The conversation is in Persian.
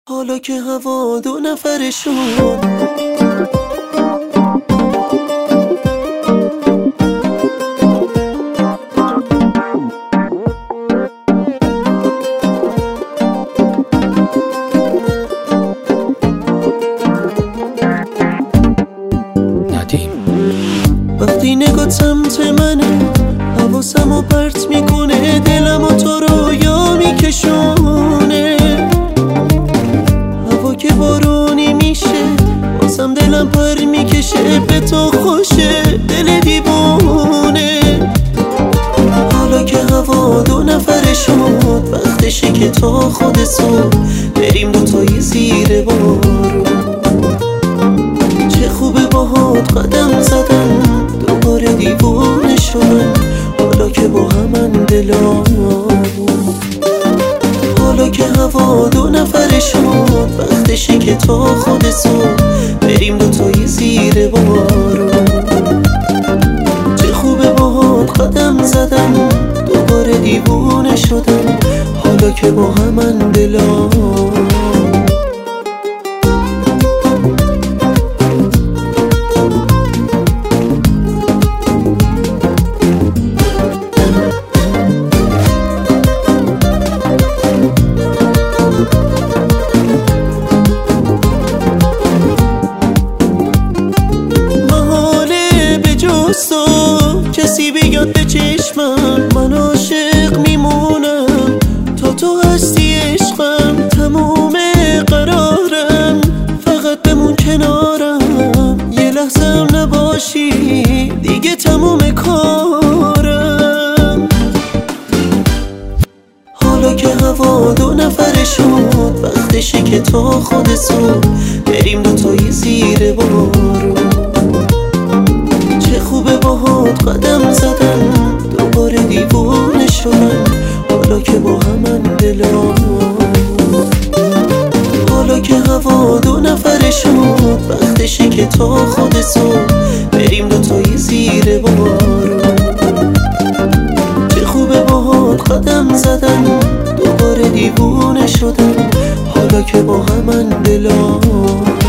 حالا که هوا دو نفره شد، وقتی نگاه سمت منه حواسمو پرت میکنه، دلمو تو رویا میکشونه. هوا که بارونی میشه بازم دلم پر میکشه، به تو خوشه دل دیوونه. حالا که هوا دو نفره شد، وقتشه که تا خود صبح بریم دوتایی زیر بارون. چه خوبه باهات قدم زدم، دوباره دیوونه شدم حالا که با همن دلامون. حالا که هوا دو نفره شد، وقتشه که تا خود صبح بریم دوتایی زیر بارون. چه خوبه باهات قدم زدم، دوباره دیوونه شدم حالا که با همن دلامون. کسی بیاد به چشمم، من عاشق میمونم تا تو هستی عشقم. تموم قرارم فقط بمون کنارم، یه لحظه هم نباشی دیگه تموم کارم. حالا که هوا دو نفره شد، وقتشه که تا خود صبح بریم دوتایی زیر بارون. چه خوبه باهات قدم زدم، دوباره دیوونه شدم حالا که با همن دلامون. حالا که هوا دو نفره شد، وقتشه که تا خود صبح بریم دوتایی زیر بارون. چه خوبه باهات قدم زدم، دوباره دیوونه شدم حالا که با همن دلامون.